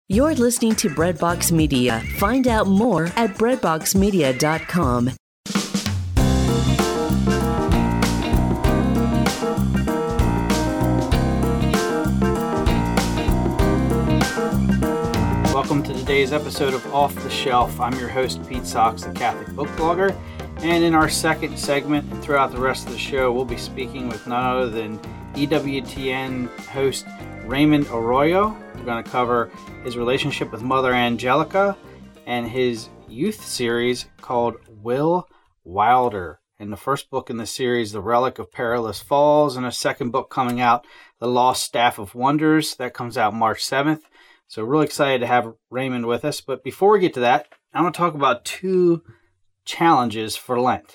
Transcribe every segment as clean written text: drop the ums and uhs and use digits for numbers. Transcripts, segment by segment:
You're listening to Breadbox Media. Find out more at breadboxmedia.com. Welcome to today's episode of Off the Shelf. I'm your host, Pete Socks, the Catholic book blogger. And in our second segment and throughout the rest of the show, we'll be speaking with none other than EWTN host Raymond Arroyo. We're going to cover his relationship with Mother Angelica and his youth series called Will Wilder. And the first book in the series, The Relic of Perilous Falls, and a second book coming out, The Lost Staff of Wonders. That comes out March 7th. So really excited to have Raymond with us. But before we get to that, I want to talk about two challenges for Lent.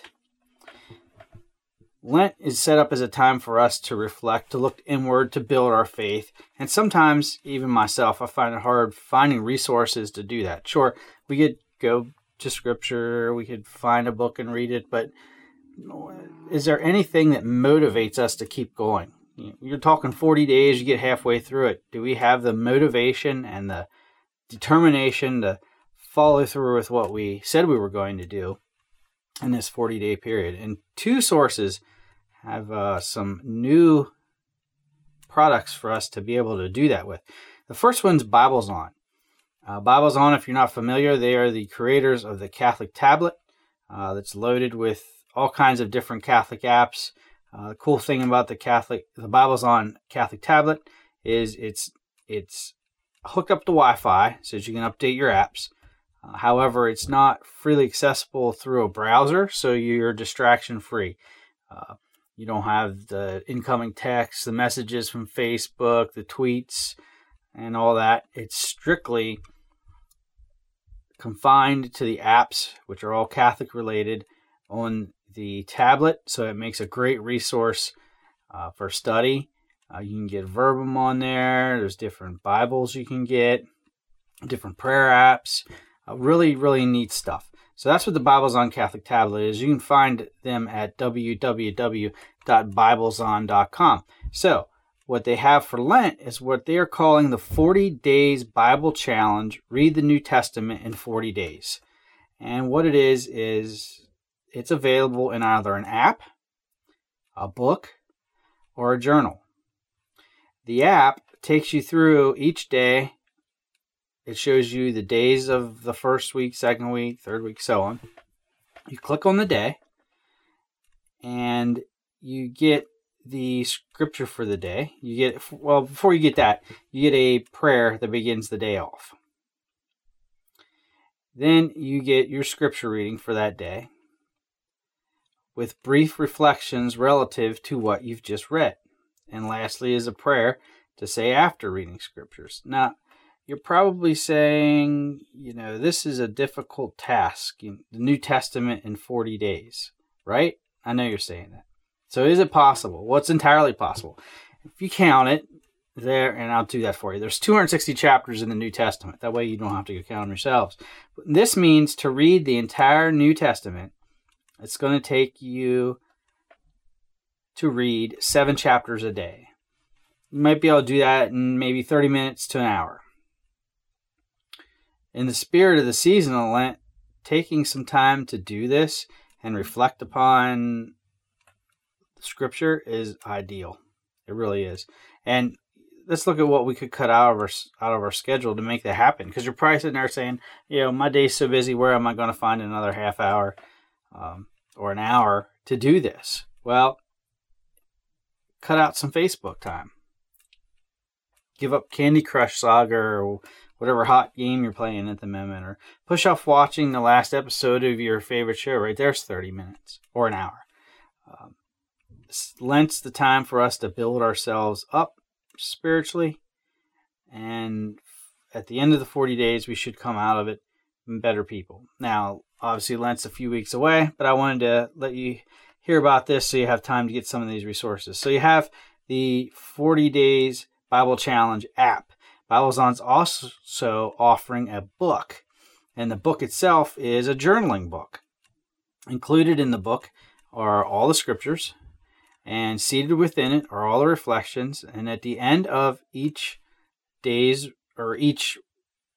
Lent is set up as a time for us to reflect, to look inward, to build our faith. And sometimes, even myself, I find it hard finding resources to do that. Sure, we could go to Scripture, we could find a book and read it, but is there anything that motivates us to keep going? You're talking 40 days, you get halfway through it. Do we have the motivation and the determination to follow through with what we said we were going to do in this 40-day period? And two sources have some new products for us to be able to do that with. The first one's Bibles On. Bibles On, if you're not familiar, they are the creators of the Catholic Tablet that's loaded with all kinds of different Catholic apps. The cool thing about the Bibles On Catholic Tablet is it's hooked up to Wi-Fi so that you can update your apps. However, it's not freely accessible through a browser, so you're distraction free. You don't have the incoming text, the messages from Facebook, the tweets, and all that. It's strictly confined to the apps, which are all Catholic related, on the tablet. So it makes a great resource for study. You can get Verbum on there. There's different Bibles you can get, different prayer apps. Really, really neat stuff. So that's what the Bibles On Catholic Tablet is. You can find them at www.bibleson.com. So what they have for Lent is what they are calling the 40 Days Bible Challenge. Read the New Testament in 40 days. And what it is it's available in either an app, a book, or a journal. The app takes you through each day. It shows you the days of the first week, second week, third week, so on. You click on the day, and you get the scripture for the day. Before you get that, you get a prayer that begins the day off. Then you get your scripture reading for that day, with brief reflections relative to what you've just read. And lastly is a prayer to say after reading scriptures. Now, you're probably saying, this is a difficult task, the New Testament in 40 days, right? I know you're saying that. So is it possible? Well, it's entirely possible. If you count it there, and I'll do that for you. There's 260 chapters in the New Testament. That way you don't have to go count them yourselves. But this means to read the entire New Testament, it's going to take you to read 7 chapters a day. You might be able to do that in maybe 30 minutes to an hour. In the spirit of the season of Lent, taking some time to do this and reflect upon Scripture is ideal. It really is. And let's look at what we could cut out of our schedule to make that happen. Because you're probably sitting there saying, my day's so busy, where am I going to find another half hour or an hour to do this? Well, cut out some Facebook time. Give up Candy Crush Saga or whatever hot game you're playing at the moment, or push off watching the last episode of your favorite show. Right there's 30 minutes or an hour. Lent's the time for us to build ourselves up spiritually, and at the end of the 40 days, we should come out of it better people. Now, obviously, Lent's a few weeks away, but I wanted to let you hear about this so you have time to get some of these resources. So you have the 40 Days Bible Challenge app. Bibles On's also offering a book, and the book itself is a journaling book. Included in the book are all the scriptures, and seated within it are all the reflections, and at the end of each day's or each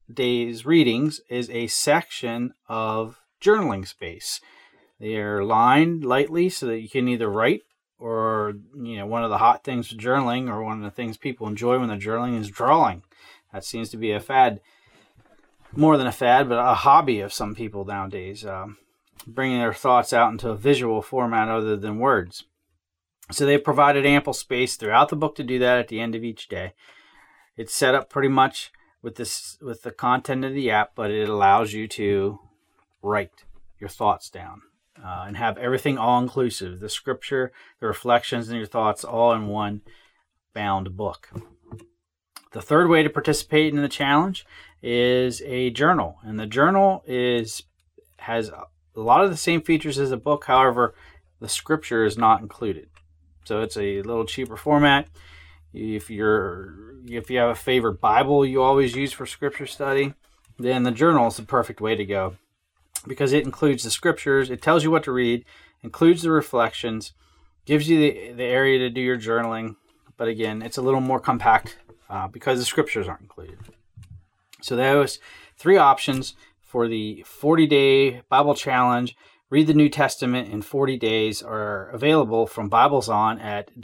day's readings is a section of journaling space. They are lined lightly so that you can either write, or, one of the hot things with journaling, or one of the things people enjoy when they're journaling, is drawing. That seems to be a fad, more than a fad, but a hobby of some people nowadays, bringing their thoughts out into a visual format other than words. So they provided ample space throughout the book to do that at the end of each day. It's set up pretty much with the content of the app, but it allows you to write your thoughts down and have everything all inclusive: the scripture, the reflections, and your thoughts all in one bound book. The third way to participate in the challenge is a journal, and the journal has a lot of the same features as a book. However, the scripture is not included, so it's a little cheaper format. If you have a favorite Bible you always use for scripture study, then the journal is the perfect way to go, because it includes the scriptures, it tells you what to read, includes the reflections, gives you the area to do your journaling. But again, it's a little more compact because the scriptures aren't included. So those three options for the 40-day Bible challenge, Read the New Testament in 40 days, are available from BibleZon at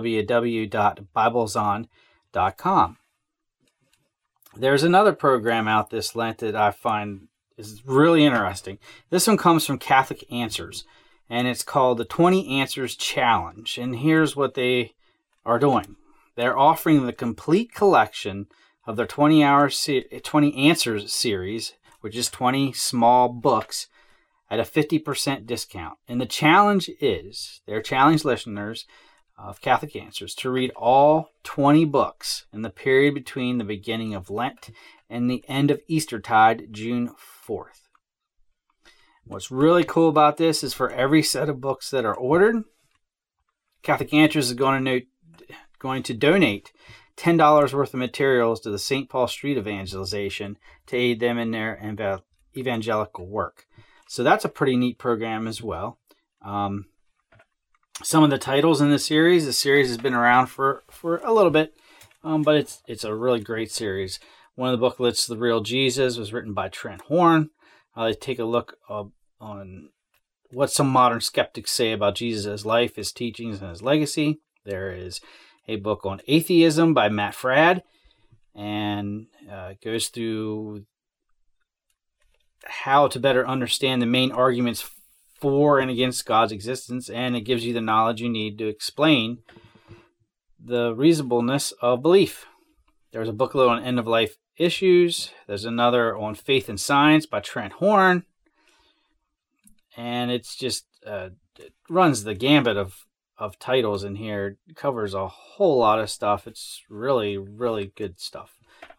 www.biblezon.com. There's another program out this Lent that I find is really interesting. This one comes from Catholic Answers, and it's called the 20 Answers Challenge. And here's what they are doing. They're offering the complete collection of their 20 Answers series, which is 20 small books, at a 50% discount. And the challenge is, they're challenge listeners of Catholic Answers to read all 20 books in the period between the beginning of Lent and the end of Eastertide, June 4th. What's really cool about this is for every set of books that are ordered, Catholic Answers is going to donate $10 worth of materials to the St. Paul Street Evangelization to aid them in their evangelical work. So that's a pretty neat program as well. Some of the titles in the series has been around for a little bit, but it's a really great series. One of the booklets, The Real Jesus, was written by Trent Horn. They take a look on what some modern skeptics say about Jesus' life, his teachings, and his legacy. There is a book on atheism by Matt Fradd, and it goes through how to better understand the main arguments for and against God's existence, and it gives you the knowledge you need to explain the reasonableness of belief. There's a booklet on end-of-life issues. There's another on faith and science by Trent Horn, and it's just it runs the gambit of titles in here. It covers a whole lot of stuff. It's really, really good stuff.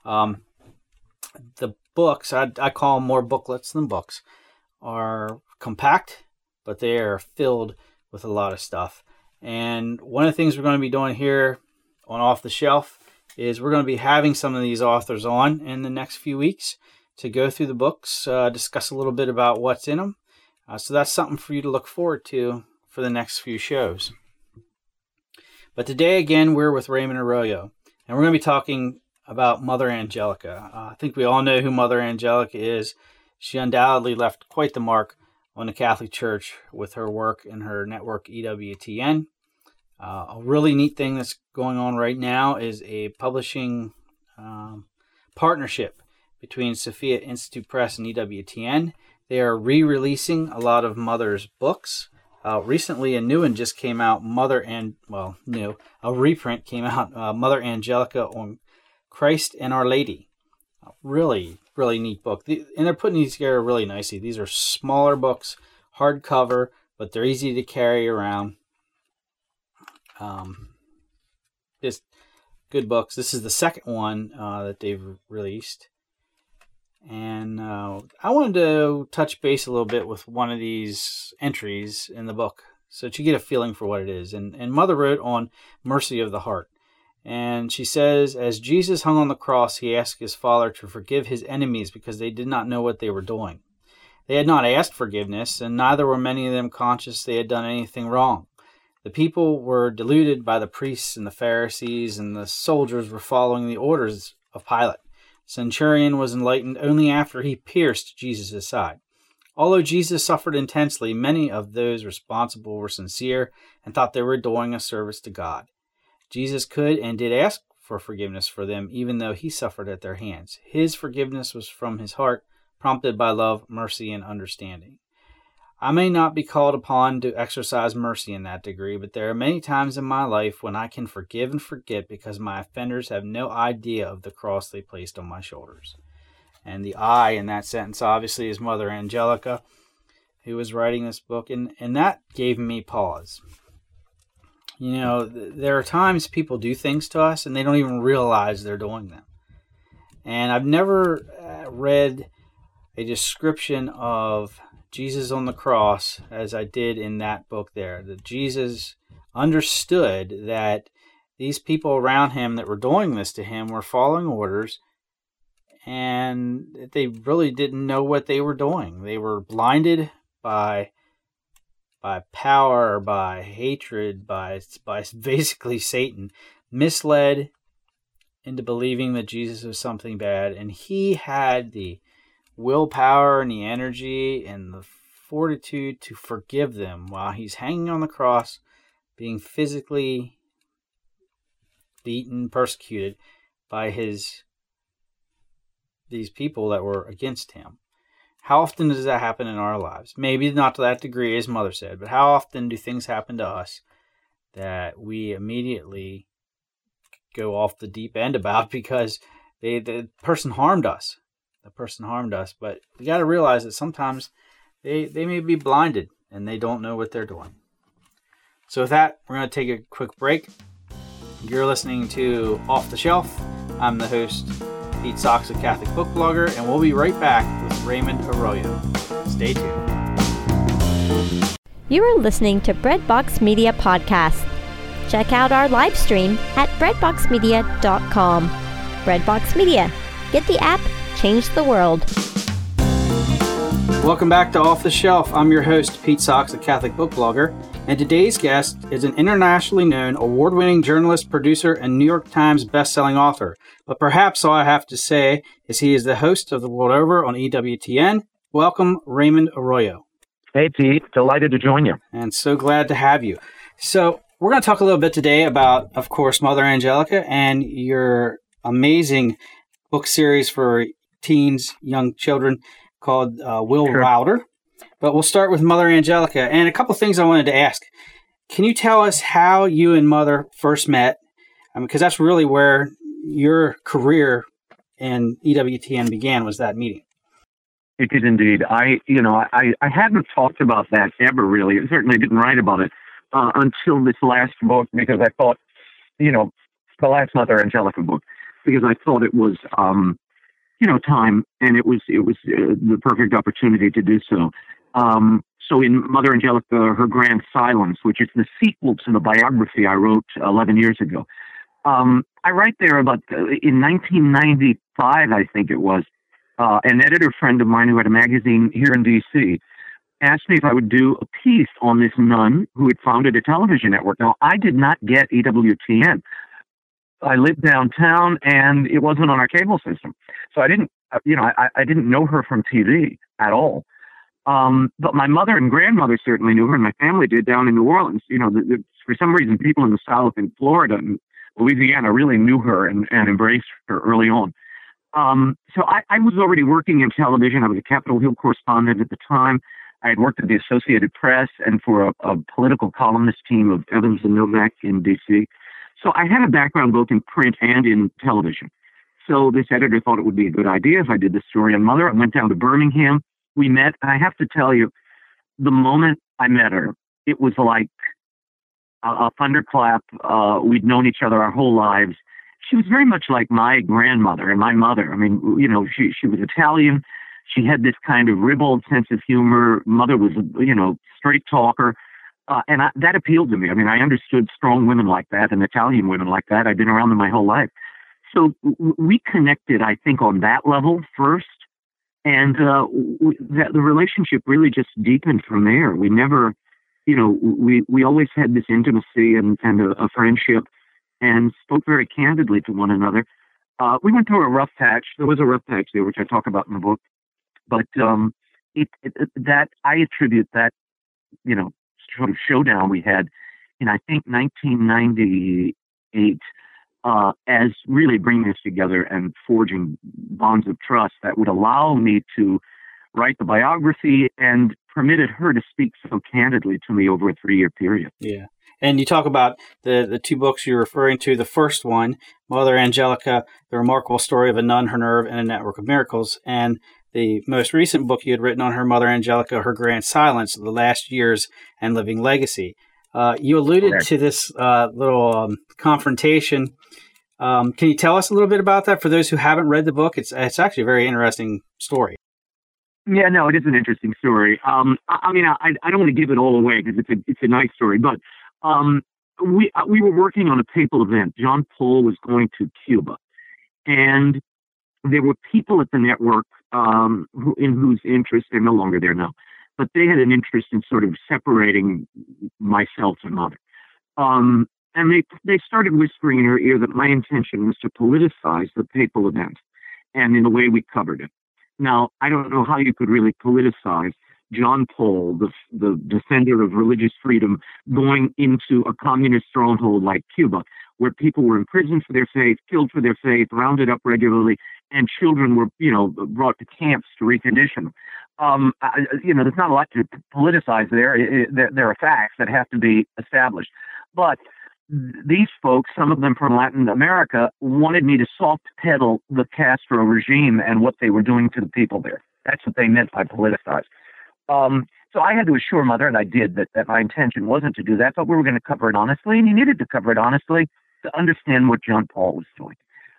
The books, I call them more booklets than books, are compact, but they are filled with a lot of stuff. And one of the things we're going to be doing here on Off the Shelf is we're going to be having some of these authors on in the next few weeks to go through the books, discuss a little bit about what's in them. So that's something for you to look forward to for the next few shows. But today, again, we're with Raymond Arroyo, and we're going to be talking about Mother Angelica. I think we all know who Mother Angelica is. She undoubtedly left quite the mark on the Catholic Church with her work and her network EWTN. A really neat thing that's going on right now is a publishing partnership between Sophia Institute Press and EWTN. They are re-releasing a lot of Mother's books. Recently, a new one just came out, a reprint came out, Mother Angelica on Christ and Our Lady. Really, really neat book. And they're putting these together really nicely. These are smaller books, hardcover, but they're easy to carry around. Just good books. This is the second one that they've released. And I wanted to touch base a little bit with one of these entries in the book so that you get a feeling for what it is. And Mother wrote on mercy of the heart. And she says, as Jesus hung on the cross, he asked his Father to forgive his enemies because they did not know what they were doing. They had not asked forgiveness, and neither were many of them conscious they had done anything wrong. The people were deluded by the priests and the Pharisees, and the soldiers were following the orders of Pilate. Centurion was enlightened only after he pierced Jesus' side. Although Jesus suffered intensely, many of those responsible were sincere and thought they were doing a service to God. Jesus could and did ask for forgiveness for them, even though he suffered at their hands. His forgiveness was from his heart, prompted by love, mercy, and understanding. I may not be called upon to exercise mercy in that degree, but there are many times in my life when I can forgive and forget because my offenders have no idea of the cross they placed on my shoulders. And the I in that sentence obviously is Mother Angelica, who was writing this book, and that gave me pause. You know, there are times people do things to us and they don't even realize they're doing them. And I've never read a description of Jesus on the cross as I did in that book there. That Jesus understood that these people around him that were doing this to him were following orders, and they really didn't know what they were doing. They were blinded by power, by hatred, by basically Satan, misled into believing that Jesus was something bad, and he had the willpower and the energy and the fortitude to forgive them while he's hanging on the cross, being physically beaten, persecuted by these people that were against him. How often does that happen in our lives? Maybe not to that degree, as Mother said, but how often do things happen to us that we immediately go off the deep end about because the person harmed us? The person harmed us, but we got to realize that sometimes they may be blinded and they don't know what they're doing. So with that, we're going to take a quick break. You're listening to Off the Shelf. I'm the host, Pete Sachs, a Catholic book blogger, and we'll be right back with Raymond Arroyo. Stay tuned. You are listening to Breadbox Media Podcast. Check out our live stream at breadboxmedia.com. Breadbox Media. Get the app. Change the world. Welcome back to Off the Shelf. I'm your host, Pete Sachs, a Catholic book blogger, and today's guest is an internationally known, award-winning journalist, producer, and New York Times best-selling author. But perhaps all I have to say is he is the host of The World Over on EWTN. Welcome, Raymond Arroyo. Hey, Pete. Delighted to join you. And so glad to have you. So we're going to talk a little bit today about, of course, Mother Angelica and your amazing book series for teens, young children, called Will Wilder. But we'll start with Mother Angelica. And a couple things I wanted to ask. Can you tell us how you and Mother first met? Because that's really where your career in EWTN began, was that meeting. It did indeed. I hadn't talked about that ever really. I certainly didn't write about it until this last book, because I thought, the last Mother Angelica book, because I thought it was time, and it was the perfect opportunity to do so. So in Mother Angelica, Her Grand Silence, which is the sequel to the biography I wrote 11 years ago, I write there about, in 1995, I think it was, an editor friend of mine who had a magazine here in D.C. asked me if I would do a piece on this nun who had founded a television network. Now, I did not get EWTN. I lived downtown, and it wasn't on our cable system. So I didn't, I didn't know her from TV at all. But my mother and grandmother certainly knew her, and my family did down in New Orleans. For some reason, people in the South, in Florida and Louisiana, really knew her and embraced her early on. So I was already working in television. I was a Capitol Hill correspondent at the time. I had worked at the Associated Press and for a political columnist team of Evans and Novak in D.C. So I had a background both in print and in television. So this editor thought it would be a good idea if I did this story on Mother. I went down to Birmingham. We met. And I have to tell you, the moment I met her, it was like a thunderclap. We'd known each other our whole lives. She was very much like my grandmother and my mother. I mean, she was Italian. She had this kind of ribald sense of humor. Mother was, straight talker. And that appealed to me. I mean, I understood strong women like that and Italian women like that. I've been around them my whole life. So we connected, I think, on that level first. And the relationship really just deepened from there. We never, we always had this intimacy and a friendship and spoke very candidly to one another. We went through a rough patch. There was a rough patch there, which I talk about in the book. But that I attribute that, sort of showdown we had in, I think, 1998 as really bringing us together and forging bonds of trust that would allow me to write the biography and permitted her to speak so candidly to me over a 3-year period. Yeah. And you talk about the two books you're referring to. The first one, Mother Angelica, The Remarkable Story of a Nun, Her Nerve, and a Network of Miracles. And the most recent book you had written on her, Mother Angelica, Her Grand Silence, The Last Years and Living Legacy. You alluded to this little confrontation. Can you tell us a little bit about that for those who haven't read the book? It's actually a very interesting story. Yeah, no, it is an interesting story. I don't want to give it all away because it's a nice story, but we were working on a papal event. John Paul was going to Cuba, and there were people at the network in whose interest, they're no longer there now, but they had an interest in sort of separating myself and Mother. And they started whispering in her ear that my intention was to politicize the papal event and in the way we covered it. Now, I don't know how you could really politicize John Paul, the defender of religious freedom, going into a communist stronghold like Cuba, where people were imprisoned for their faith, killed for their faith, rounded up regularly, and children were, brought to camps to recondition. There's not a lot to politicize there. There are facts that have to be established. But these folks, some of them from Latin America, wanted me to soft pedal the Castro regime and what they were doing to the people there. That's what they meant by politicize. So I had to assure Mother, and I did, that my intention wasn't to do that, but we were going to cover it honestly, and you needed to cover it honestly to understand what John Paul was doing.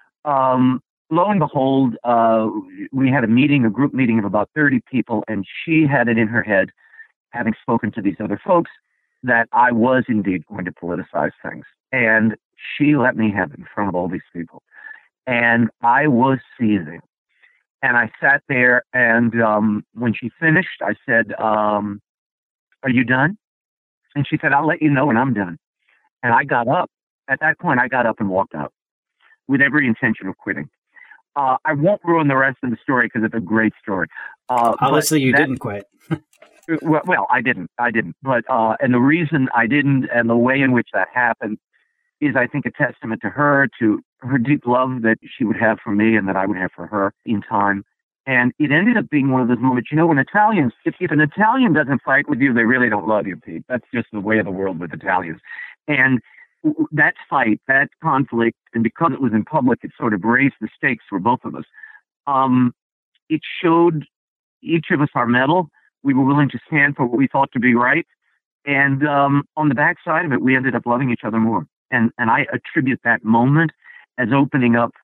Lo and behold, we had a group meeting of about 30 people, and she had it in her head, having spoken to these other folks, that I was indeed going to politicize things. And she let me have it in front of all these people. And I was seething. And I sat there, and when she finished, I said, are you done? And she said, I'll let you know when I'm done. And I got up. At that point, I got up and walked out with every intention of quitting. I won't ruin the rest of the story because it's a great story. Obviously, you didn't quit. Well, I didn't. But and the reason I didn't, and the way in which that happened, is I think a testament to her deep love that she would have for me and that I would have for her in time. And it ended up being one of those moments, when Italians, if an Italian doesn't fight with you, they really don't love you, Pete. That's just the way of the world with Italians. And that fight, that conflict, and because it was in public, it sort of raised the stakes for both of us. It showed each of us our mettle. We were willing to stand for what we thought to be right. And on the backside of it, we ended up loving each other more. And I attribute that moment as opening up,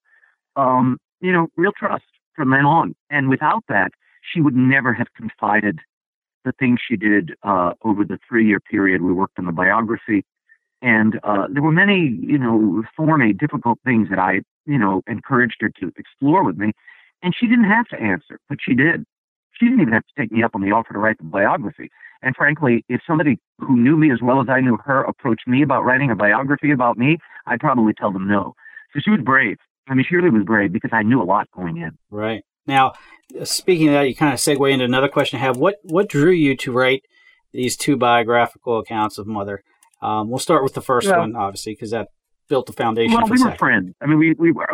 real trust from then on. And without that, she would never have confided the things she did over the 3-year period we worked on the biography. And there were many, thorny, difficult things that I, encouraged her to explore with me. And she didn't have to answer, but she did. She didn't even have to take me up on the offer to write the biography. And frankly, if somebody who knew me as well as I knew her approached me about writing a biography about me, I'd probably tell them no. So she was brave. I mean, she really was brave because I knew a lot going in. Right. Now, speaking of that, you kind of segue into another question I have. What drew you to write these two biographical accounts of Mother? We'll start with the first one, obviously, because that built the foundation. Well, we were friends. I mean,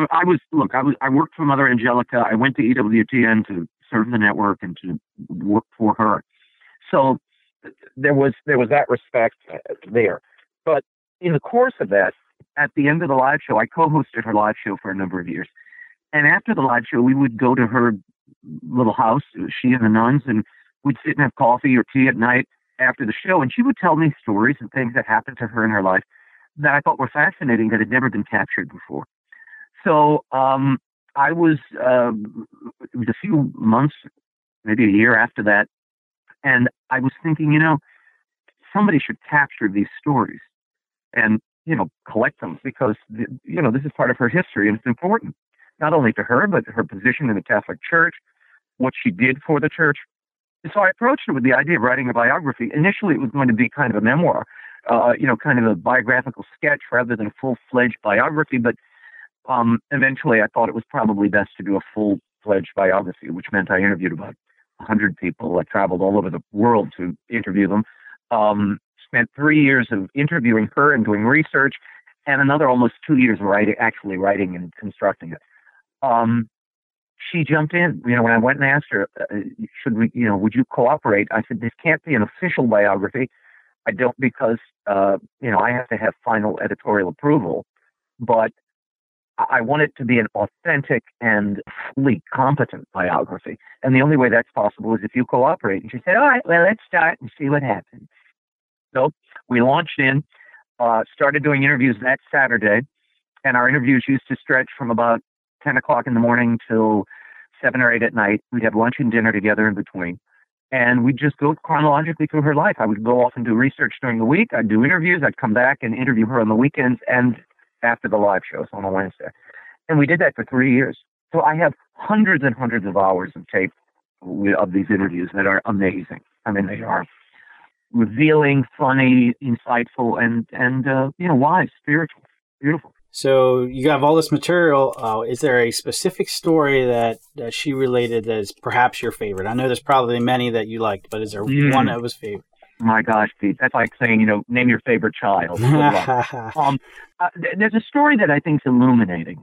I worked for Mother Angelica. I went to EWTN to serve the network and to work for her. So there was that respect there. But in the course of that, at the end of the live show, I co-hosted her live show for a number of years. And after the live show, we would go to her little house, she and the nuns, and we'd sit and have coffee or tea at night after the show. And she would tell me stories and things that happened to her in her life that I thought were fascinating that had never been captured before. So it was a few months, maybe a year after that. And I was thinking, somebody should capture these stories and, collect them because, this is part of her history and it's important, not only to her, but her position in the Catholic Church, what she did for the church. And so I approached her with the idea of writing a biography. Initially, it was going to be kind of a memoir, kind of a biographical sketch rather than a full-fledged biography. But Eventually, I thought it was probably best to do a full-fledged biography, which meant I interviewed about 100 people. I traveled all over the world to interview them. Spent 3 years of interviewing her and doing research, and another almost 2 years actually writing and constructing it. She jumped in. When I went and asked her, would you cooperate? I said, this can't be an official biography. I don't, because, I have to have final editorial approval, but I want it to be an authentic and fully competent biography. And the only way that's possible is if you cooperate. And she said, all right, well, let's start and see what happens. So we launched in, started doing interviews that Saturday, and our interviews used to stretch from about 10 o'clock in the morning till 7 or 8 at night. We'd have lunch and dinner together in between. And we'd just go chronologically through her life. I would go off and do research during the week. I'd do interviews. I'd come back and interview her on the weekends and after the live shows on a Wednesday. And we did that for 3 years. So I have hundreds and hundreds of hours of tape of these interviews that are amazing. I mean, they are revealing, funny, insightful, and wise, spiritual, beautiful. So you have all this material. Is there a specific story that she related that is perhaps your favorite? I know there's probably many that you liked, but is there one that was favorite? My gosh, Pete, that's like saying, name your favorite child. There's a story that I think is illuminating.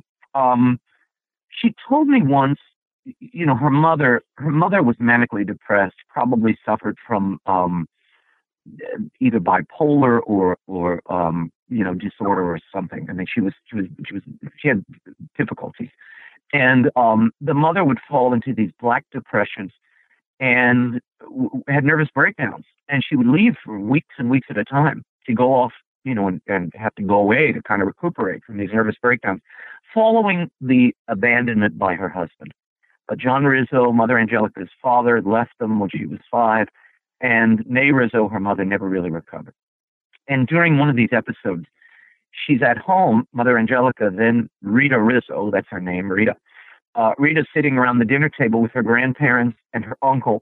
She told me once, her mother was manically depressed, probably suffered from either bipolar or disorder or something. I mean, she had difficulties, and the mother would fall into these black depressions and had nervous breakdowns, and she would leave for weeks and weeks at a time to go off, and have to go away to kind of recuperate from these nervous breakdowns, following the abandonment by her husband. John Rizzo, Mother Angelica's father, left them when she was 5, and May Rizzo, her mother, never really recovered. And during one of these episodes, she's at home, Mother Angelica, then Rita Rizzo, that's her name, Rita. Rita's sitting around the dinner table with her grandparents and her uncle.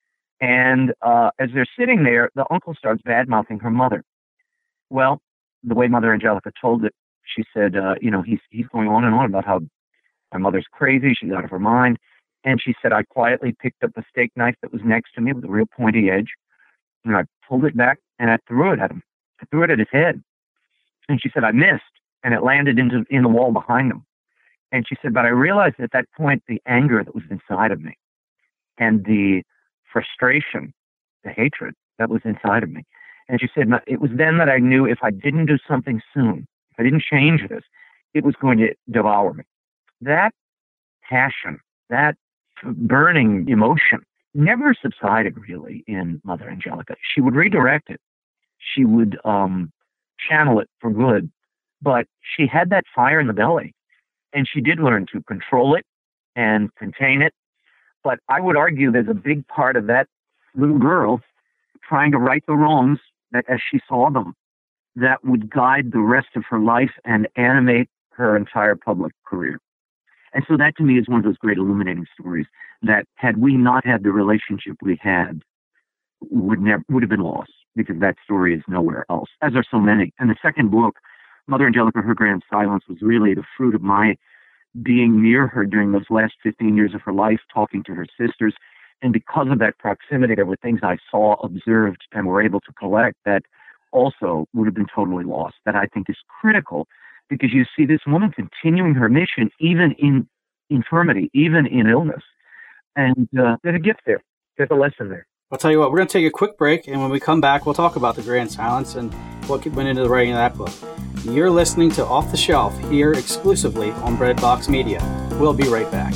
And as they're sitting there, the uncle starts bad-mouthing her mother. Well, the way Mother Angelica told it, she said, he's going on and on about how my mother's crazy, she's out of her mind. And she said, I quietly picked up a steak knife that was next to me with a real pointy edge, and I pulled it back and I threw it at him. I threw it at his head. And she said, I missed, and it landed in the wall behind him. And she said, but I realized at that point the anger that was inside of me and the frustration, the hatred that was inside of me. And she said, it was then that I knew if I didn't do something soon, if I didn't change this, it was going to devour me. That passion, that burning emotion never subsided really in Mother Angelica. She would redirect it. She would channel it for good. But she had that fire in the belly, and she did learn to control it and contain it. But I would argue there's a big part of that little girl trying to right the wrongs that as she saw them, that would guide the rest of her life and animate her entire public career. And so that to me is one of those great illuminating stories that had we not had the relationship we had, would have been lost, because that story is nowhere else, as are so many. And the second book, Mother Angelica, Her Grand Silence, was really the fruit of my being near her during those last 15 years of her life, talking to her sisters. And because of that proximity, there were things I saw, observed, and were able to collect that also would have been totally lost, that I think is critical, because you see this woman continuing her mission even in infirmity, even in illness. And there's a gift there. There's a lesson there. I'll tell you what, we're going to take a quick break, and when we come back, we'll talk about The Grand Silence and what went into the writing of that book. You're listening to Off the Shelf here exclusively on Breadbox Media. We'll be right back.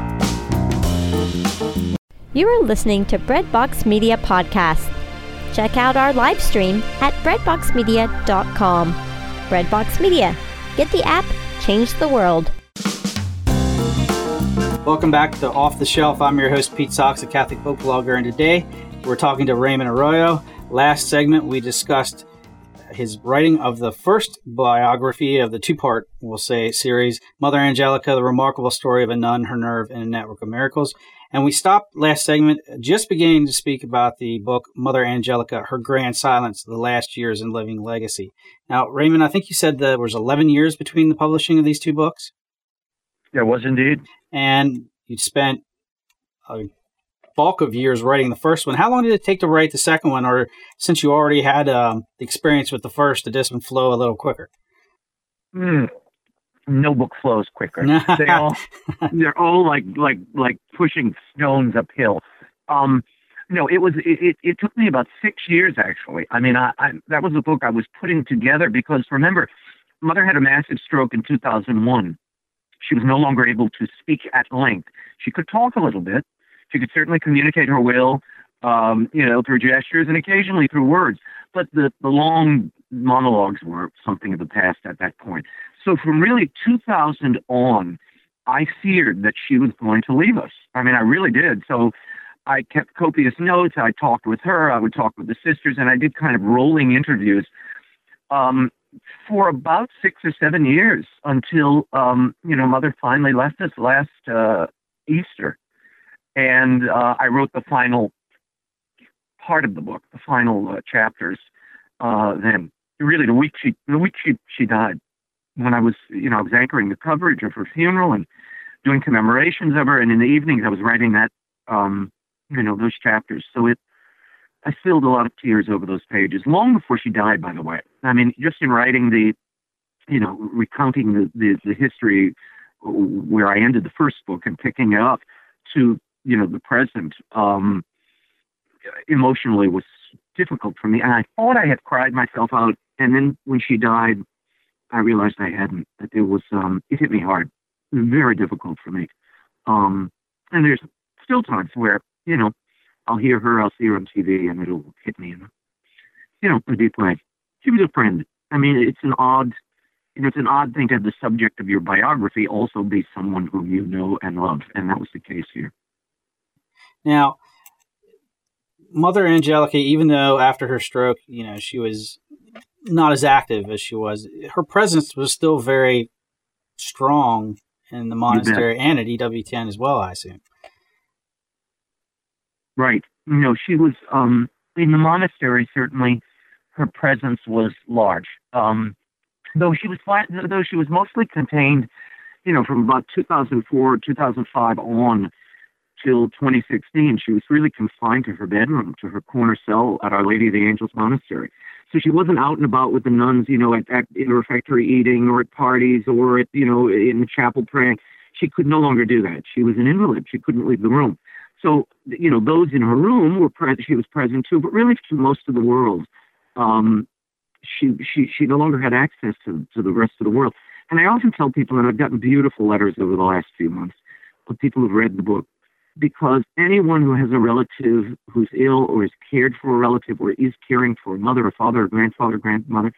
You are listening to Breadbox Media Podcast. Check out our live stream at breadboxmedia.com. Breadbox Media. Get the app, change the world. Welcome back to Off the Shelf. I'm your host, Pete Sox, a Catholic book blogger, and today we're talking to Raymond Arroyo. Last segment, we discussed his writing of the first biography of the two-part, we'll say, series, Mother Angelica, the remarkable story of a nun, her nerve, and a network of miracles. And we stopped last segment just beginning to speak about the book, Mother Angelica, Her Grand Silence, The Last Years in Living Legacy. Now, Raymond, I think you said there was 11 years between the publishing of these two books? There was indeed. And you spent a bulk of years writing the first one. How long did it take to write the second one? Or since you already had the experience with the first, did this one flow a little quicker? No book flows quicker. They're all like pushing stones uphill. No, it took me about 6 years, actually. I mean, that was a book I was putting together because, remember, Mother had a massive stroke in 2001. She was no longer able to speak at length. She could talk a little bit. She could certainly communicate her will, through gestures and occasionally through words. But the long monologues were something of the past at that point. So from really 2000 on, I feared that she was going to leave us. I mean, I really did. So I kept copious notes. I talked with her. I would talk with the sisters, and I did kind of rolling interviews for about 6 or 7 years until, Mother finally left us last Easter. And I wrote the final part of the book, the final chapters. Then, really, the week she died, when I was anchoring the coverage of her funeral and doing commemorations of her, and in the evenings I was writing that, those chapters. So I spilled a lot of tears over those pages, long before she died, by the way. I mean, just in writing recounting the history where I ended the first book and picking it up to, the present, emotionally was difficult for me. And I thought I had cried myself out. And then when she died, I realized I hadn't, that it was, it hit me hard. It was very difficult for me. And there's still times where, I'll hear her, I'll see her on TV, and it'll hit me in a deep way. She was a friend. I mean, it's an odd thing to have the subject of your biography also be someone whom you know and love. And that was the case here. Now, Mother Angelica, even though after her stroke, she was not as active as she was, her presence was still very strong in the monastery and at EWTN as well, I assume. Right. She was, in the monastery, certainly her presence was large. Though she was mostly contained, from about 2004, 2005 on till 2016, she was really confined to her bedroom, to her corner cell at Our Lady of the Angels Monastery. So she wasn't out and about with the nuns, in refectory eating or at parties or at, in the chapel praying. She could no longer do that. She was an invalid. She couldn't leave the room. So, those in her room were present. She was present too, but really to most of the world, she no longer had access to the rest of the world. And I often tell people, and I've gotten beautiful letters over the last few months of people who've read the book, because anyone who has a relative who's ill or is cared for a relative or is caring for a mother or father or grandfather, grandmother,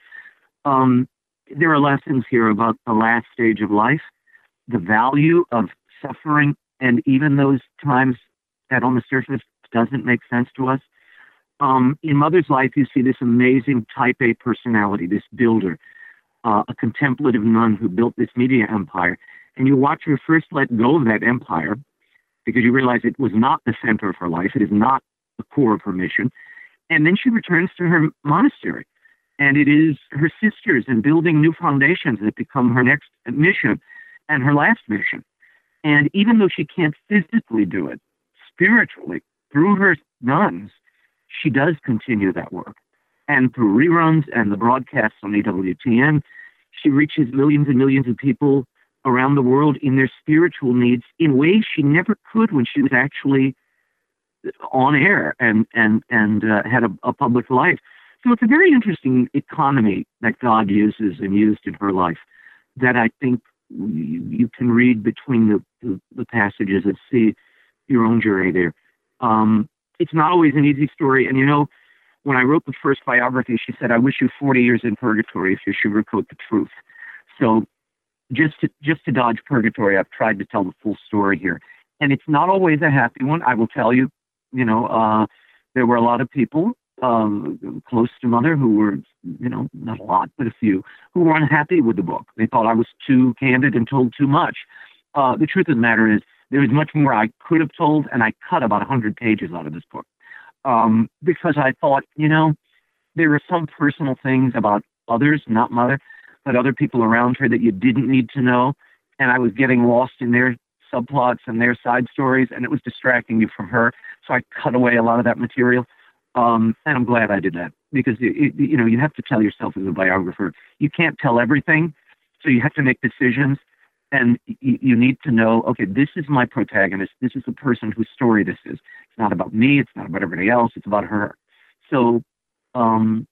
there are lessons here about the last stage of life, the value of suffering, and even those times that on the surface doesn't make sense to us. In Mother's life, you see this amazing type A personality, this builder, a contemplative nun who built this media empire. And you watch her first let go of that empire because you realize it was not the center of her life. It is not the core of her mission. And then she returns to her monastery. And it is her sisters and building new foundations that become her next mission and her last mission. And even though she can't physically do it, spiritually, through her nuns, she does continue that work. And through reruns and the broadcasts on EWTN, she reaches millions and millions of people around the world in their spiritual needs in ways she never could when she was actually on air and had a public life. So it's a very interesting economy that God uses and used in her life that I think you can read between the passages and see your own journey there. It's not always an easy story. And, when I wrote the first biography, she said, I wish you 40 years in purgatory if you sugarcoat the truth. So just to dodge purgatory, I've tried to tell the full story here. And it's not always a happy one. I will tell you, there were a lot of people close to Mother who were, not a lot, but a few, who were unhappy with the book. They thought I was too candid and told too much. The truth of the matter is there was much more I could have told, and I cut about 100 pages out of this book because I thought, there are some personal things about others, not Mother, but other people around her that you didn't need to know. and I was getting lost in their subplots and their side stories, and it was distracting me from her. So I cut away a lot of that material. And I'm glad I did that, because you have to tell yourself as a biographer, you can't tell everything, so you have to make decisions, and you need to know, okay, this is my protagonist. This is the person whose story this is. It's not about me. It's not about everybody else. It's about her. So I'm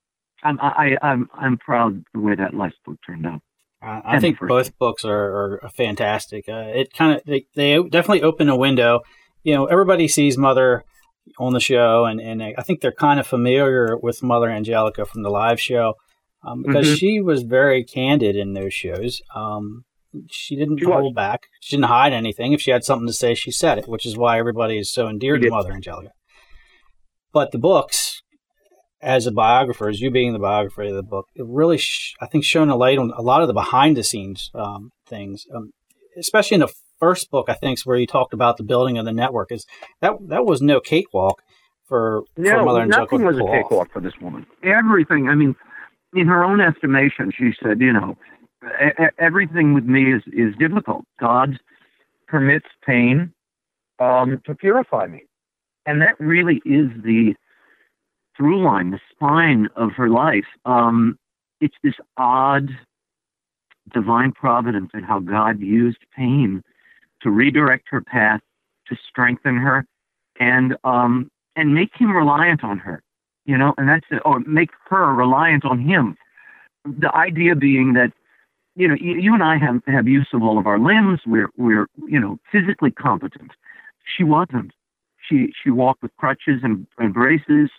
proud the way that last book turned out. I think both books are fantastic. It kind of they definitely open a window. Everybody sees Mother on the show, and I think they're kind of familiar with Mother Angelica from the live show because she was very candid in those shows. She didn't hold back. She didn't hide anything. If she had something to say, she said it, which is why everybody is so endeared to Mother Angelica. But the books, as a biographer, as you being the biographer of the book, it really, I think, shone a light on a lot of the behind-the-scenes things, especially in the first book, I think, is where you talked about the building of the network. That was no cakewalk for Mother Angelica. Nothing was a cakewalk for this woman. Everything, I mean, in her own estimation, she said, everything with me is difficult. God permits pain to purify me. And that really is the through line, the spine of her life. It's this odd divine providence and how God used pain to redirect her path, to strengthen her, and make him reliant on her, and that's it, or make her reliant on him. The idea being that, you and I have use of all of our limbs. We're physically competent. She wasn't. She walked with crutches and braces.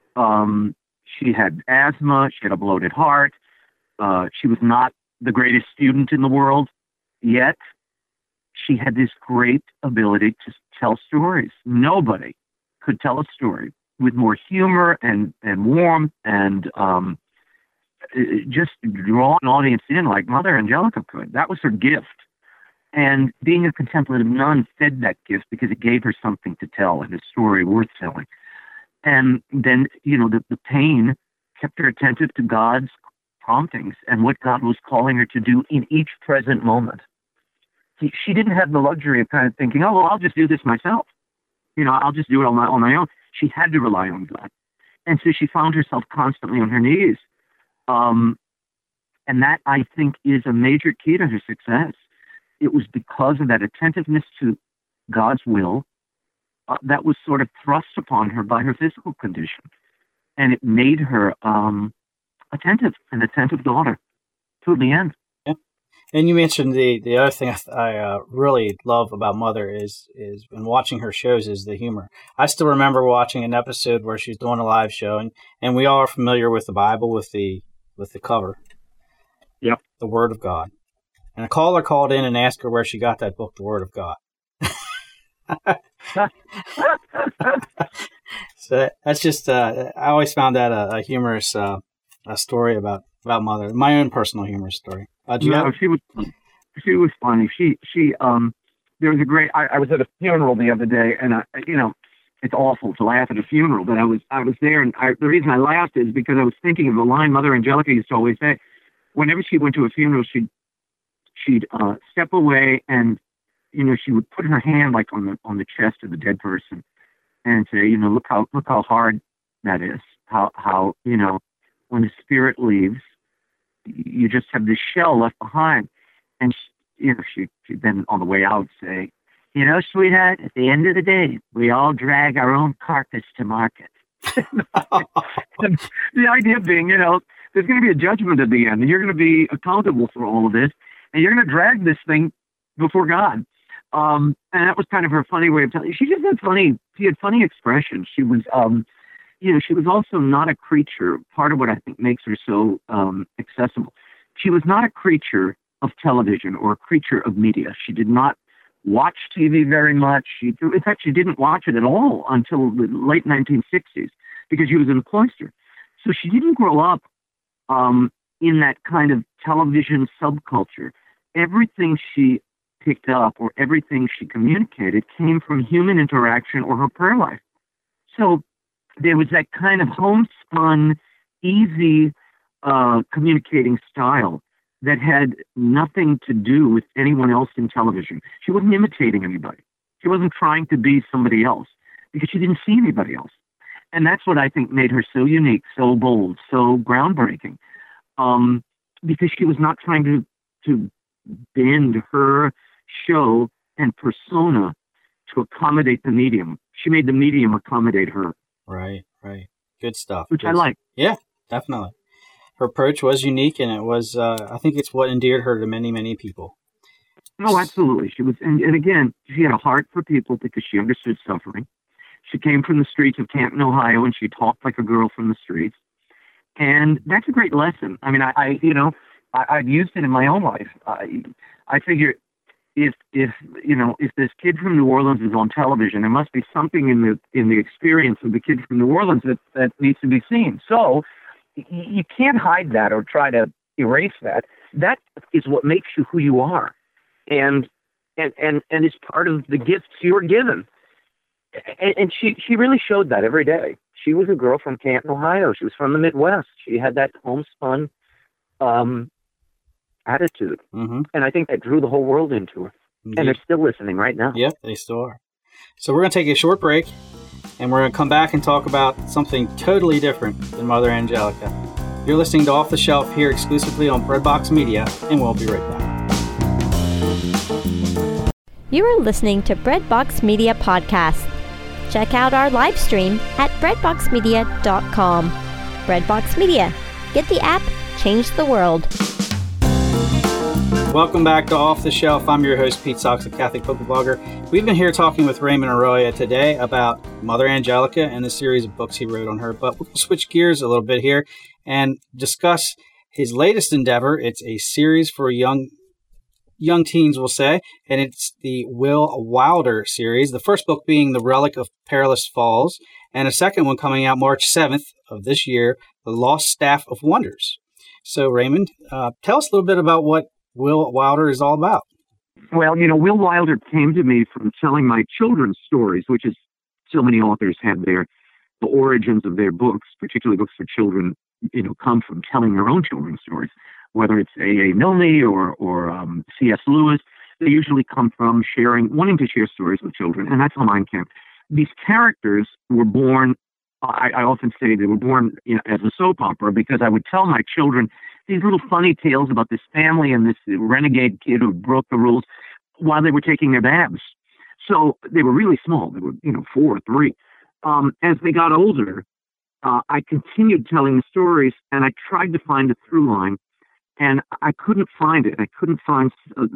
She had asthma. She had a bloated heart. She was not the greatest student in the world, yet she had this great ability to tell stories. Nobody could tell a story with more humor and warmth and just draw an audience in like Mother Angelica could. That was her gift. And being a contemplative nun fed that gift because it gave her something to tell and a story worth telling. And then, the pain kept her attentive to God's promptings and what God was calling her to do in each present moment. She didn't have the luxury of kind of thinking, oh, well, I'll just do this myself. I'll just do it on my own. She had to rely on God. And so she found herself constantly on her knees. And that, I think, is a major key to her success. It was because of that attentiveness to God's will that was sort of thrust upon her by her physical condition. And it made her an attentive daughter to the end. Yeah. And you mentioned the other thing I really love about Mother is in watching her shows is the humor. I still remember watching an episode where she's doing a live show, and we all are familiar with the Bible with the cover. Yep. The Word of God. And a caller called in and asked her where she got that book, The Word of God. So that's just, I always found that a humorous a story about Mother. My own personal humorous story. She was funny. She there was a great, I was at a funeral the other day, and it's awful to laugh at a funeral, but I was there, and the reason I laughed is because I was thinking of the line Mother Angelica used to always say. Whenever she went to a funeral, she'd step away, and she would put her hand like on the chest of the dead person, and say, look how hard that is. How when the spirit leaves, you just have this shell left behind. And she'd then on the way out say, sweetheart, at the end of the day, we all drag our own carcass to market. The idea being, there's going to be a judgment at the end, and you're going to be accountable for all of this, and you're going to drag this thing before God. And that was kind of her funny way of telling. She had funny expressions. She was, she was also not a creature. Part of what I think makes her so accessible. She was not a creature of television or a creature of media. She did not watch TV very much. In fact, she didn't watch it at all until the late 1960s because she was in a cloister. So she didn't grow up in that kind of television subculture. Everything she picked up or everything she communicated came from human interaction or her prayer life. So there was that kind of homespun, easy communicating style that had nothing to do with anyone else in television. She wasn't imitating anybody. She wasn't trying to be somebody else because she didn't see anybody else. And that's what I think made her so unique, so bold, so groundbreaking. Because she was not trying to bend her show and persona to accommodate the medium. She made the medium accommodate her. Right. Good stuff. Which I like. Yeah, definitely. Her approach was unique, and it was, I think it's what endeared her to many, many people. Oh, absolutely. She was, and again, she had a heart for people because she understood suffering. She came from the streets of Canton, Ohio, and she talked like a girl from the streets. And that's a great lesson. I mean, I've used it in my own life. I figure if this kid from New Orleans is on television, there must be something in the experience of the kid from New Orleans that needs to be seen. So you can't hide that or try to erase that. That is what makes you who you are, and it's part of the gifts you were given. And she really showed that every day. She was a girl from Canton, Ohio. She was from the Midwest. She had that homespun attitude. Mm-hmm. And I think that drew the whole world into her. Indeed. And they're still listening right now. Yep, they still are. So we're going to take a short break, and we're going to come back and talk about something totally different than Mother Angelica. You're listening to Off the Shelf here exclusively on Breadbox Media, and we'll be right back. You are listening to Breadbox Media Podcast. Check out our live stream at breadboxmedia.com. Breadbox Media. Get the app, change the world. Welcome back to Off the Shelf. I'm your host, Pete Sox, a Catholic poker blogger. We've been here talking with Raymond Arroyo today about Mother Angelica and the series of books he wrote on her. But we'll switch gears a little bit here and discuss his latest endeavor. It's a series for young teens, we'll say, and it's the Will Wilder series. The first book being The Relic of Perilous Falls, and a second one coming out March 7th of this year, The Lost Staff of Wonders. So, Raymond, tell us a little bit about what Will Wilder is all about. Well, Will Wilder came to me from telling my children's stories, which is so many authors have the origins of their books, particularly books for children, come from telling their own children's stories. Whether it's A.A. Milne or C.S. Lewis, they usually come from wanting to share stories with children, and that's how mine came. These characters were born, I often say they were born as a soap opera, because I would tell my children these little funny tales about this family and this renegade kid who broke the rules while they were taking their baths. So they were really small. They were, 4 or 3. As they got older, I continued telling the stories, and I tried to find a through line. And I couldn't find it. I couldn't find,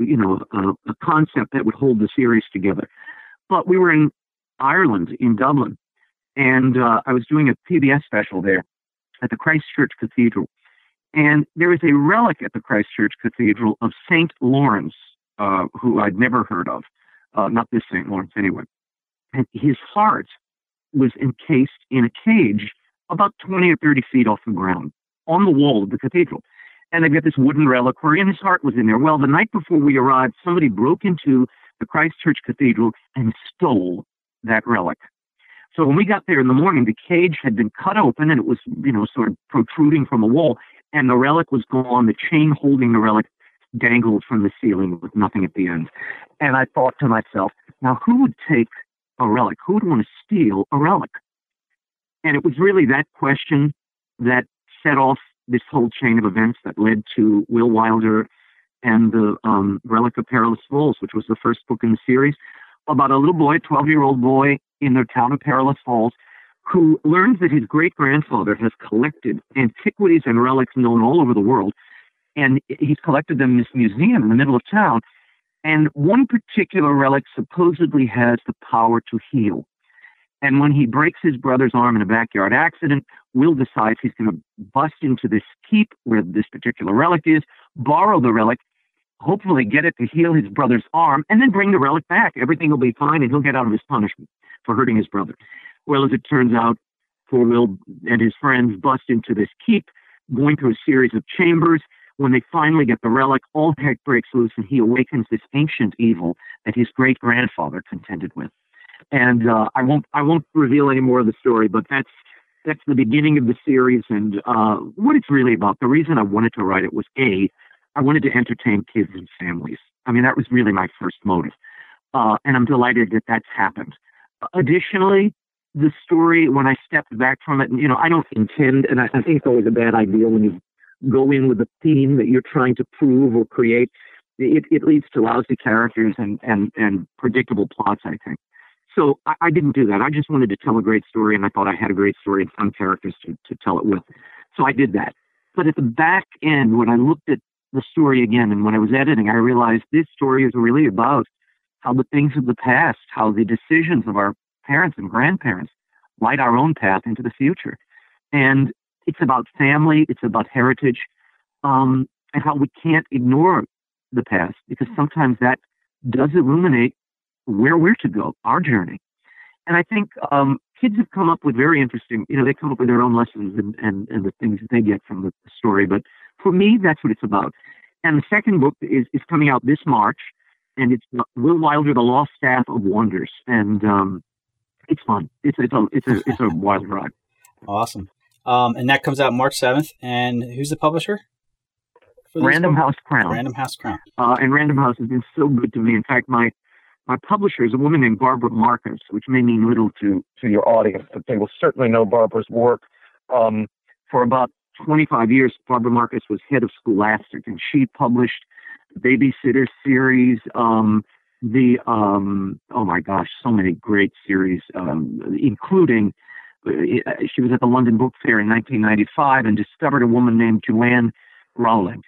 a concept that would hold the series together. But we were in Ireland, in Dublin, and I was doing a PBS special there at the Christ Church Cathedral. And there is a relic at the Christ Church Cathedral of St. Lawrence, who I'd never heard of. Not this St. Lawrence, anyway. And his heart was encased in a cage about 20 or 30 feet off the ground on the wall of the cathedral. And they've got this wooden reliquary, and his heart was in there. Well, the night before we arrived, somebody broke into the Christ Church Cathedral and stole that relic. So when we got there in the morning, the cage had been cut open, and it was, sort of protruding from the wall, and the relic was gone. The chain holding the relic dangled from the ceiling with nothing at the end. And I thought to myself, now who would take a relic? Who would want to steal a relic? And it was really that question that set off this whole chain of events that led to Will Wilder and the Relic of Perilous Falls, which was the first book in the series, about a little boy, a 12-year-old boy in the town of Perilous Falls, who learns that his great-grandfather has collected antiquities and relics known all over the world, and he's collected them in this museum in the middle of town, and one particular relic supposedly has the power to heal. And when he breaks his brother's arm in a backyard accident, Will decides he's going to bust into this keep where this particular relic is, borrow the relic, hopefully get it to heal his brother's arm, and then bring the relic back. Everything will be fine, and he'll get out of his punishment for hurting his brother. Well, as it turns out, poor Will and his friends bust into this keep, going through a series of chambers. When they finally get the relic, all heck breaks loose, and he awakens this ancient evil that his great-grandfather contended with. And I won't reveal any more of the story, but that's the beginning of the series and what it's really about. The reason I wanted to write it was, A, I wanted to entertain kids and families. I mean, that was really my first motive. And I'm delighted that that's happened. Additionally, the story, when I stepped back from it, I don't intend, and I think it's always a bad idea when you go in with a theme that you're trying to prove or create. It leads to lousy characters and predictable plots, I think. So I didn't do that. I just wanted to tell a great story, and I thought I had a great story and fun characters to tell it with. So I did that. But at the back end, when I looked at the story again, and when I was editing, I realized this story is really about how the things of the past, how the decisions of our parents and grandparents light our own path into the future. And it's about family, it's about heritage, and how we can't ignore the past, because sometimes that does illuminate where we're to go, our journey. And I think kids have come up with very interesting, they come up with their own lessons and the things that they get from the story. But for me, that's what it's about. And the second book is coming out this March, and it's Will Wilder, The Lost Staff of Wonders. And it's fun. It's a wild ride. Awesome. And that comes out March 7th. And who's the publisher? Random House Crown. Random House Crown. And Random House has been so good to me. In fact, my publisher is a woman named Barbara Marcus, which may mean little to your audience, but they will certainly know Barbara's work. For about 25 years, Barbara Marcus was head of Scholastic, and she published the Babysitter series, oh my gosh, so many great series, including, she was at the London Book Fair in 1995 and discovered a woman named Joanne Rowling,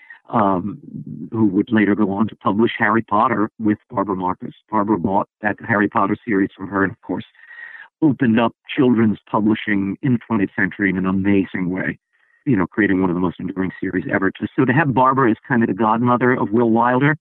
who would later go on to publish Harry Potter with Barbara Marcus. Barbara bought that Harry Potter series from her and, of course, opened up children's publishing in the 20th century in an amazing way, creating one of the most enduring series ever. So to have Barbara as kind of the godmother of Will Wilder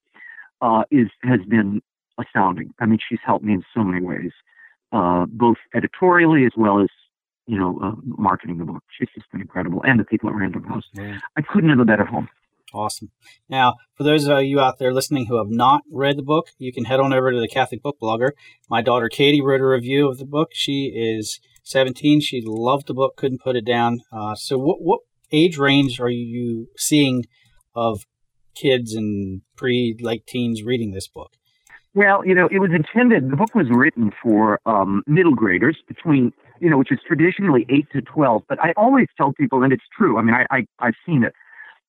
has been astounding. I mean, she's helped me in so many ways, both editorially as well as, marketing the book. She's just been incredible. And the people at Random House. Yeah. I couldn't have a better home. Awesome. Now, for those of you out there listening who have not read the book, you can head on over to the Catholic Book Blogger. My daughter Katie wrote a review of the book. She is 17. She loved the book, couldn't put it down. So what age range are you seeing of kids and late teens reading this book? Well, it was intended, the book was written for middle graders between, which is traditionally 8 to 12. But I always tell people, and it's true, I mean, I've seen it.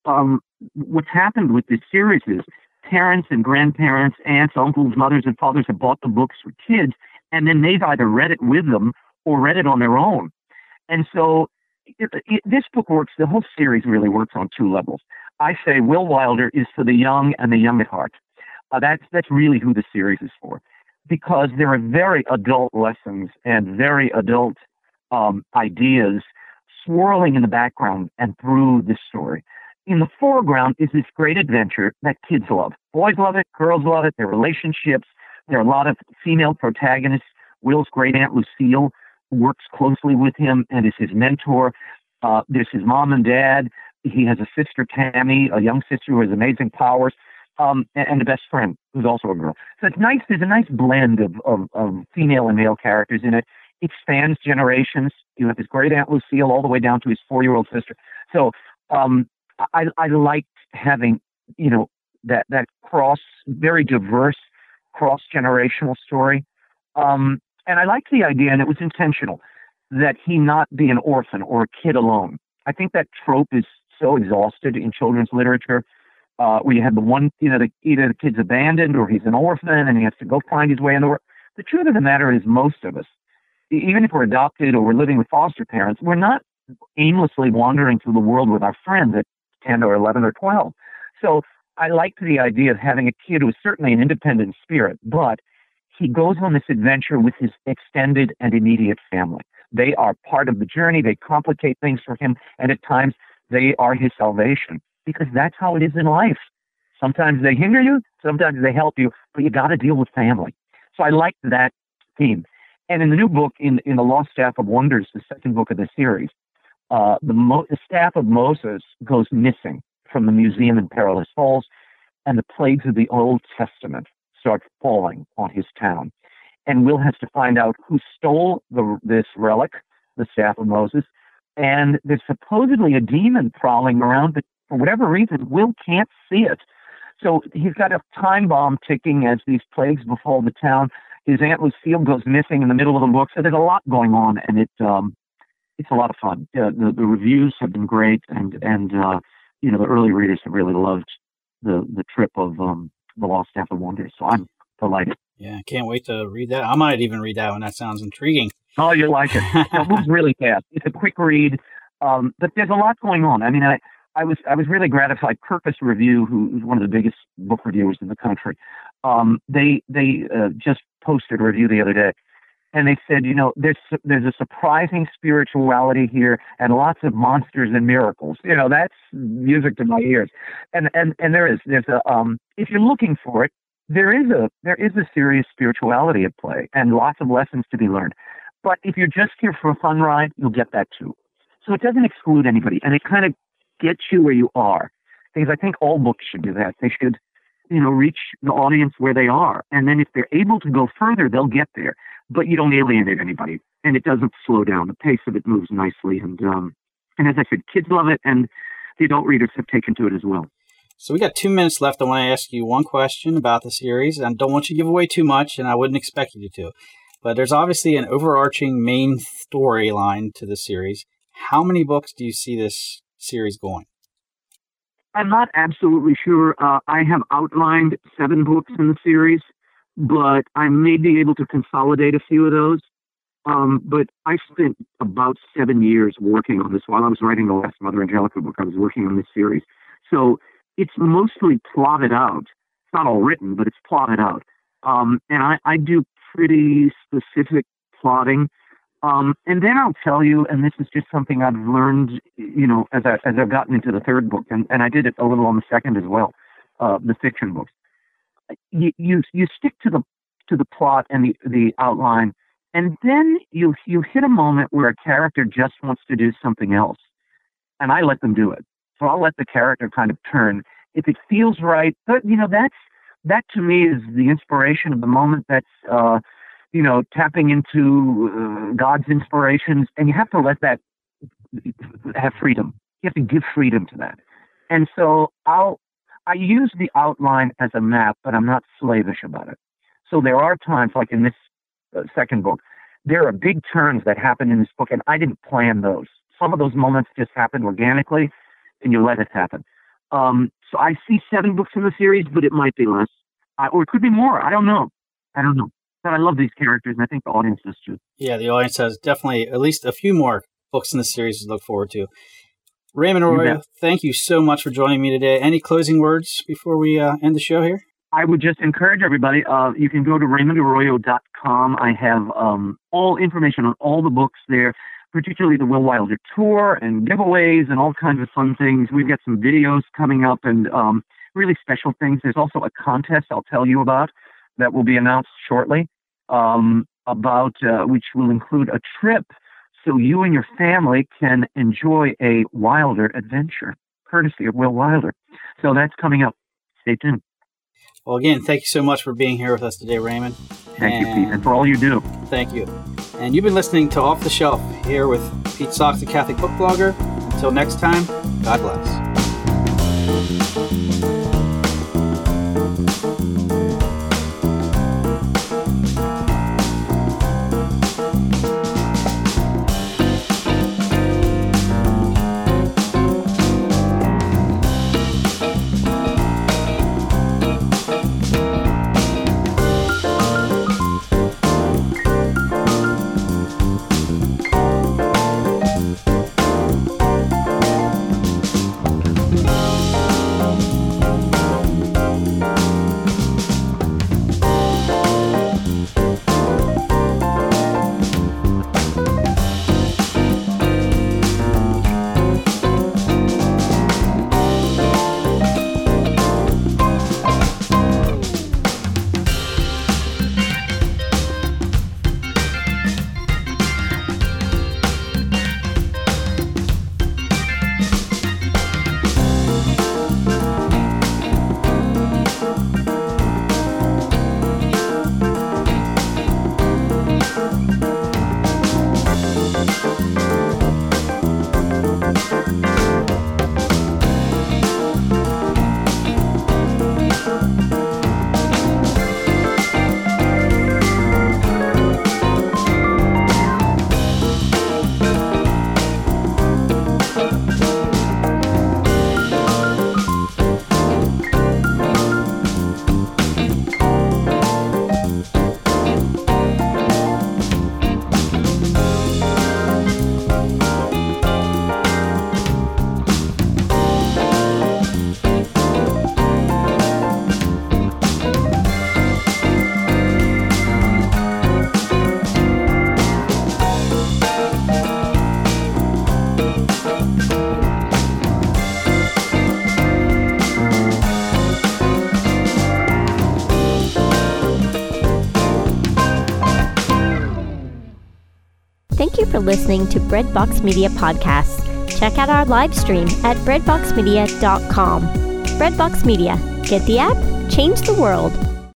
What's happened with this series is parents and grandparents, aunts, uncles, mothers, and fathers have bought the books for kids, and then they've either read it with them or read it on their own. And so this book works, the whole series really works on two levels. I say Will Wilder is for the young and the young at heart. That's really who the series is for, because there are very adult lessons and very adult ideas swirling in the background and through this story. In the foreground is this great adventure that kids love. Boys love it, girls love it, their relationships. There are a lot of female protagonists. Will's great aunt Lucille works closely with him and is his mentor. There's his mom and dad. He has a sister, Tammy, a young sister who has amazing powers, and a best friend who's also a girl. So it's nice. There's a nice blend of female and male characters in it. It spans generations. You have his great aunt Lucille all the way down to his 4-year-old sister. So I liked having, that very diverse cross-generational story. And I liked the idea, and it was intentional, that he not be an orphan or a kid alone. I think that trope is so exhausted in children's literature, where you have the one, either the kid's abandoned or he's an orphan and he has to go find his way in the world. The truth of the matter is most of us, even if we're adopted or we're living with foster parents, we're not aimlessly wandering through the world with our friends at 10 or 11 or 12. So I liked the idea of having a kid who is certainly an independent spirit, but he goes on this adventure with his extended and immediate family. They are part of the journey. They complicate things for him, and at times they are his salvation, because that's how it is in life. Sometimes they hinder you, sometimes they help you, but you got to deal with family. So I liked that theme. And in the new book, in The Lost Staff of Wonders, the second book of the series, the staff of Moses goes missing from the museum in Perilous Falls, and the plagues of the Old Testament start falling on his town. And Will has to find out who stole this relic, the staff of Moses, and there's supposedly a demon prowling around, but for whatever reason, Will can't see it. So he's got a time bomb ticking as these plagues befall the town. His Aunt Lucille goes missing in the middle of the book. So there's a lot going on, and it's a lot of fun. The reviews have been great, and you know, the early readers have really loved the trip of The Lost Staff of Wonder. So I'm delighted. Yeah, I can't wait to read that. I might even read that one. That sounds intriguing. Oh, you like it. It moves really fast. It's a quick read, but there's a lot going on. I mean, I was really gratified. Kirkus Review, who's one of the biggest book reviewers in the country, they just posted a review the other day, and they said, you know, there's a surprising spirituality here and lots of monsters and miracles. You know, that's music to my ears. And there's a if you're looking for it, there is a serious spirituality at play and lots of lessons to be learned. But if you're just here for a fun ride, you'll get that too. So it doesn't exclude anybody, and it kind of gets you where you are. Because I think all books should do that. They should, you know, reach the audience where they are. And then if they're able to go further, they'll get there. But you don't alienate anybody. And it doesn't slow down. The pace of it moves nicely. And as I said, kids love it, and the adult readers have taken to it as well. So we got 2 minutes left. I want to ask you one question about the series. I don't want you to give away too much, and I wouldn't expect you to. But there's obviously an overarching main storyline to the series. How many books do you see this series going? I'm not absolutely sure. I have outlined 7 books in the series, but I may be able to consolidate a few of those. But I spent about 7 years working on this. While I was writing the last Mother Angelica book, I was working on this series. So it's mostly plotted out. It's not all written, but it's plotted out. And I do pretty specific plotting. And then I'll tell you, and this is just something I've learned, you know, as I've gotten into the 3rd book, and I did it a little on the 2nd as well, the fiction books. You stick to the plot and the outline, and then you hit a moment where a character just wants to do something else, and I let them do it. So I'll let the character kind of turn if it feels right. But you know, that to me is the inspiration of the moment. That's you know, tapping into God's inspirations, and you have to let that have freedom. You have to give freedom to that. And so I use the outline as a map, but I'm not slavish about it. So there are times, like in this 2nd book, there are big turns that happen in this book, and I didn't plan those. Some of those moments just happen organically, and you let it happen. So I see 7 books in the series, but it might be less. Or it could be more. I don't know. But I love these characters, and I think the audience does too. Yeah, the audience has definitely at least a few more books in the series to look forward to. Raymond Arroyo, thank you so much for joining me today. Any closing words before we end the show here? I would just encourage everybody, you can go to RaymondArroyo.com. I have all information on all the books there, particularly the Will Wilder Tour and giveaways and all kinds of fun things. We've got some videos coming up and really special things. There's also a contest I'll tell you about that will be announced shortly, which will include a trip so you and your family can enjoy a Wilder adventure, courtesy of Will Wilder. So that's coming up. Stay tuned. Well, again, thank you so much for being here with us today, Raymond. Thank you, Pete, and for all you do. Thank you. And you've been listening to Off the Shelf here with Pete Sachs, the Catholic book blogger. Until next time, God bless. for listening to Breadbox Media Podcasts. Check out our live stream at breadboxmedia.com. Breadbox Media. Get the app, change the world.